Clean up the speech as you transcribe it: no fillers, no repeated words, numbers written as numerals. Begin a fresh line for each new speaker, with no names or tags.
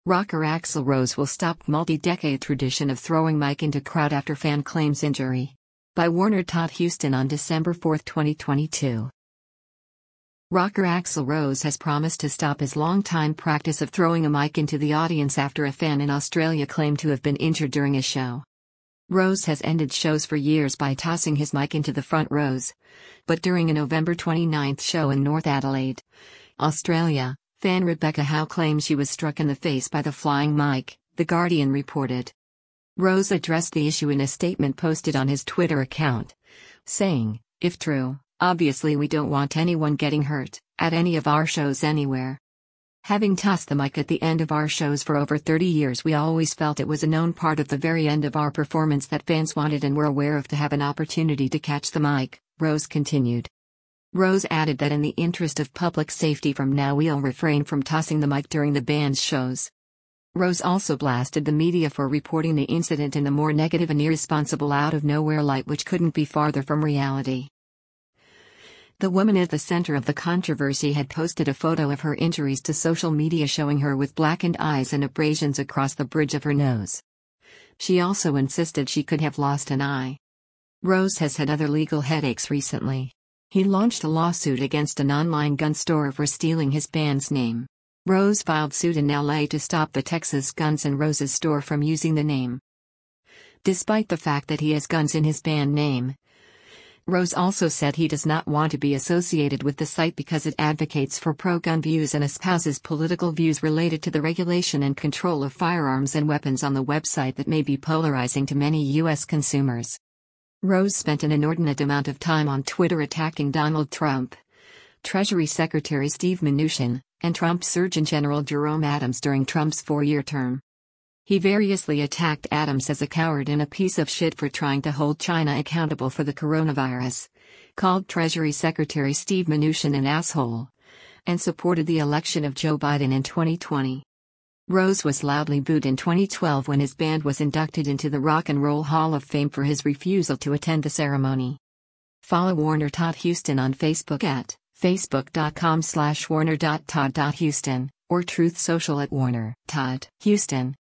Rocker Axl Rose will stop multi-decade tradition of throwing mic into crowd after fan claims injury. By Warner Todd Houston on December 4, 2022. Rocker Axl Rose has promised to stop his long-time practice of throwing a mic into the audience after a fan in Australia claimed to have been injured during a show. Rose has ended shows for years by tossing his mic into the front rows. But during a November 29 show in North Adelaide, Australia, fan Rebecca Howe claims she was struck in the face by the flying mic, The Guardian reported. Rose addressed the issue in a statement posted on his Twitter account, saying, "If true, obviously we don't want anyone getting hurt, at any of our shows anywhere. Having tossed the mic at the end of our shows for over 30 years, we always felt it was a known part of the very end of our performance that fans wanted and were aware of to have an opportunity to catch the mic," Rose continued. Rose added that in the interest of public safety from now we'll refrain from tossing the mic during the band's shows. Rose also blasted the media for reporting the incident in a more negative and irresponsible out-of-nowhere light which couldn't be farther from reality. The woman at the center of the controversy had posted a photo of her injuries to social media showing her with blackened eyes and abrasions across the bridge of her nose. She also insisted she could have lost an eye. Rose has had other legal headaches recently. He launched a lawsuit against an online gun store for stealing his band's name. Rose filed suit in LA to stop the Texas Guns N' Roses store from using the name. Despite the fact that he has guns in his band name, Rose also said he does not want to be associated with the site because it advocates for pro-gun views and espouses political views related to the regulation and control of firearms and weapons on the website that may be polarizing to many U.S. consumers. Rose spent an inordinate amount of time on Twitter attacking Donald Trump, Treasury Secretary Steve Mnuchin, and Trump Surgeon General Jerome Adams during Trump's 4-year term. He variously attacked Adams as a coward and a piece of shit for trying to hold China accountable for the coronavirus, called Treasury Secretary Steve Mnuchin an asshole, and supported the election of Joe Biden in 2020. Rose was loudly booed in 2012 when his band was inducted into the Rock and Roll Hall of Fame for his refusal to attend the ceremony. Follow Warner Todd Houston on Facebook at facebook.com/warner.todd.houston or Truth Social at Warner Todd Houston.